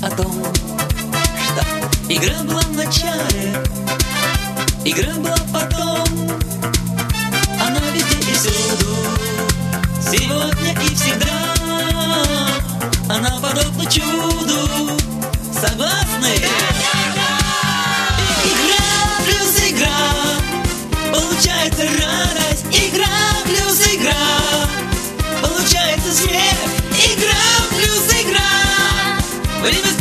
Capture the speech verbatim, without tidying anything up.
о том, что игра была в начале, игра была потом, она везде и всюду, сегодня и всегда. Она подобна чуду. Согласны? Игра плюс игра, получается радость. Игра плюс игра, получается смех. Игра плюс игра, время